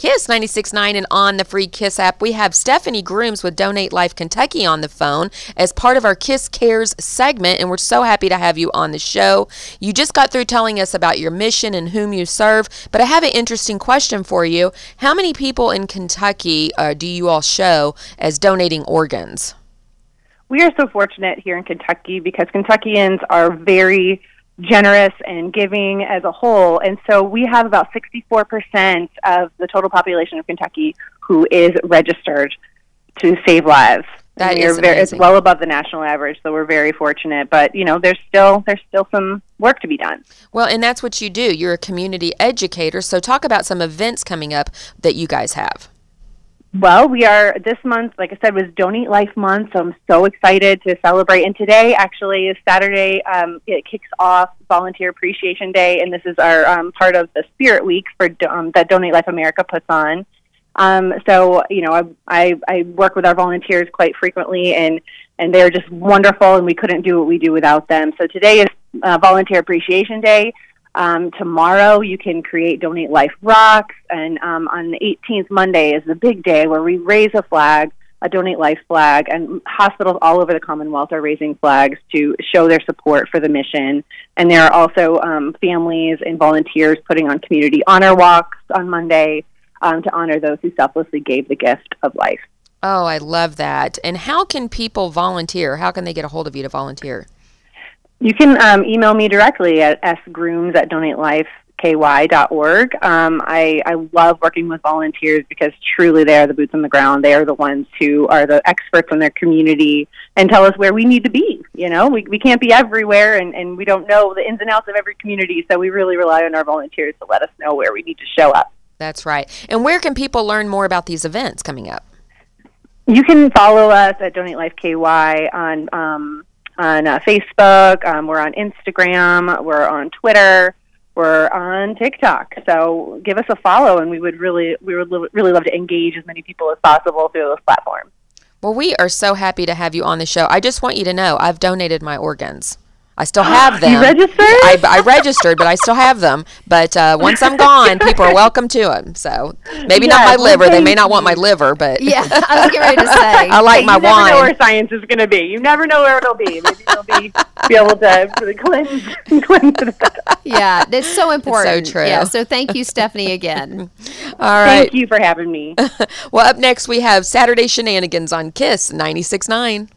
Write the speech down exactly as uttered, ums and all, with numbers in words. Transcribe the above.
Kiss ninety-six point nine and on the free Kiss app. We have Stephanie Grooms with Donate Life Kentucky on the phone as part of our Kiss Cares segment, and we're so happy to have you on the show. You just got through telling us about your mission and whom you serve, but I have an interesting question for you. How many people in Kentucky uh, do you all show as donating organs? We are so fortunate here in Kentucky because Kentuckians are very generous and giving as a whole, and so we have about sixty-four percent of the total population of Kentucky who is registered to save lives. That and is very, amazing. It's well above the national average, so we're very fortunate. But you know, there's still there's still some work to be done. Well, and that's what you do. You're a community educator. So talk about some events coming up that you guys have. Well, we are, this month, like I said, was Donate Life Month, so I'm so excited to celebrate. And today, actually, is Saturday. Um, it kicks off Volunteer Appreciation Day, and this is our um, part of the Spirit Week for um, that Donate Life America puts on. Um, so, you know, I, I, I work with our volunteers quite frequently, and, and they're just wonderful, and we couldn't do what we do without them. So today is uh, Volunteer Appreciation Day. Um, tomorrow you can create Donate Life Rocks, and um, on the eighteenth, Monday, is the big day where we raise a flag, a Donate Life flag, and hospitals all over the Commonwealth are raising flags to show their support for the mission. And there are also um, families and volunteers putting on community honor walks on Monday um, to honor those who selflessly gave the gift of life. Oh, I love that. And how can people volunteer? How can they get a hold of you to volunteer? You can um, email me directly at s grooms at donate life k y dot org. Um, I, I love working with volunteers because truly they are the boots on the ground. They are the ones who are the experts in their community and tell us where we need to be. You know, we, we can't be everywhere, and, and we don't know the ins and outs of every community, so we really rely on our volunteers to let us know where we need to show up. That's right. And where can people learn more about these events coming up? You can follow us at Donate Life K Y on um, on uh, Facebook. Um, we're on Instagram. We're on Twitter. We're on TikTok. So give us a follow, and we would really we would li- really love to engage as many people as possible through those platforms. Well, we are so happy to have you on the show. I just want you to know I've donated my organs. I still have them. You registered? I, I registered, but I still have them. But uh, once I'm gone, people are welcome to them. So maybe Yes, not my liver. okay. They may not want my liver, but Yeah, I was getting ready to say. I like Hey, my you never wine. know where science is going to be. You never know where it'll be. Maybe you'll be, be able to really cleanse, cleanse it. Yeah, it's so important. so true. Yeah, so thank you, Stephanie, again. All right. Thank you for having me. Well, up next we have Saturday Shenanigans on Kiss ninety-six point nine.